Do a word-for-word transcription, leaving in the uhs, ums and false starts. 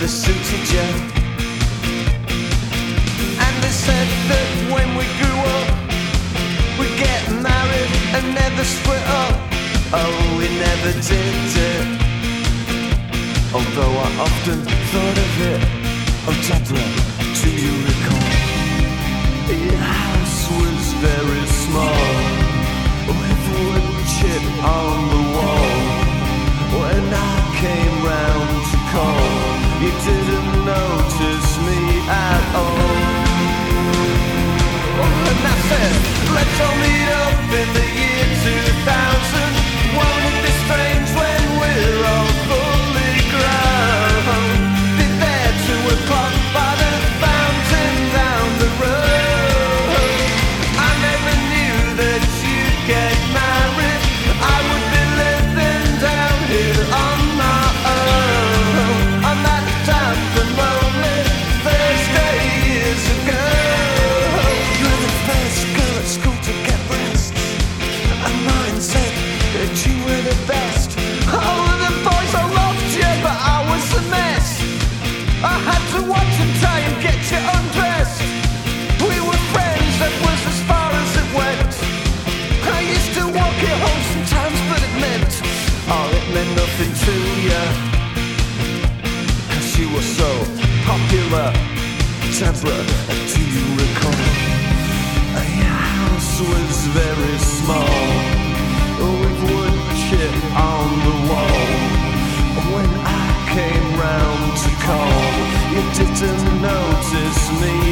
never suited you. And they said that when we grew up we'd get married and never split up. Oh, we never did it, although I often thought of it. Oh, Deborah, do you recall? Your house was very small, with wood chip on the wall. When I came round to call, you didn't notice me at all. And I said, let's all meet up in the year two thousand. Won't it be strange when we're all fully grown? Be there two o'clock by the fountain down the road. I never knew that you'd get married. I would be living down here on my own, on that damp and lonely Thursday years ago. You were the first girl at school to get breasts, and mine said that you were the best. Oh, the boys all loved you, but I was a mess. I had to watch and try and get you undressed. We were friends, that was as far as it went. I used to walk you home sometimes, but it meant, oh, it meant nothing to you, 'cause you were so popular. Deborah, do you recall? Your house was very small, with wood chip on the wall. When I came round to call, you didn't notice me